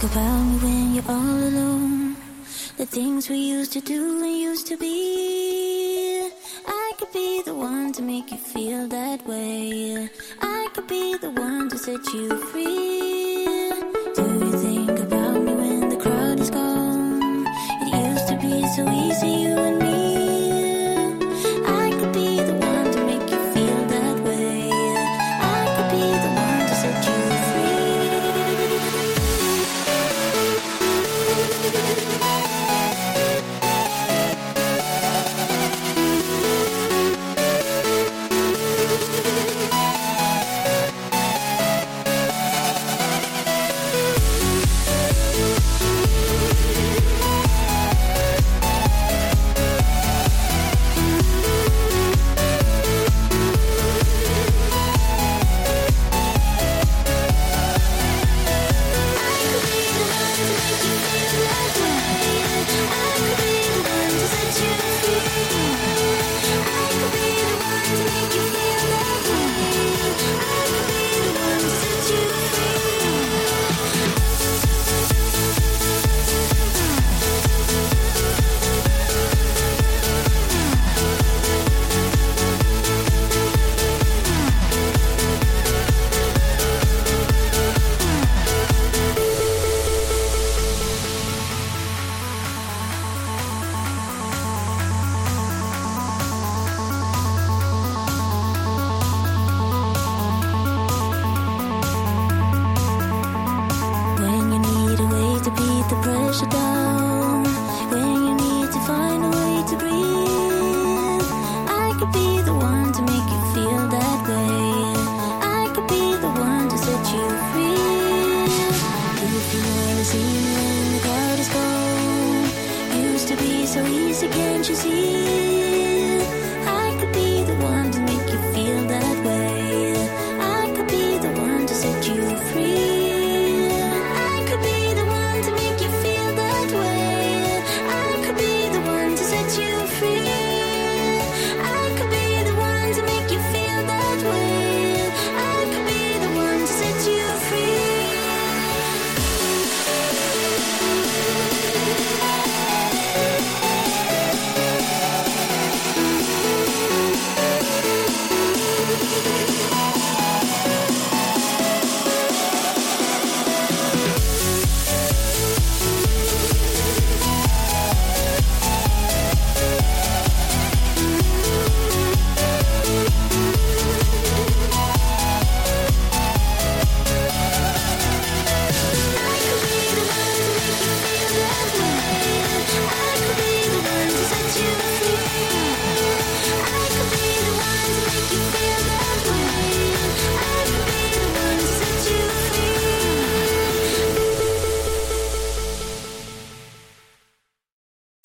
about me when you're all alone? The things we used to do and used to be. I could be the one to make you feel that way. I could be the one to set you free. Do you think about me when the crowd is gone? It used to be so easy.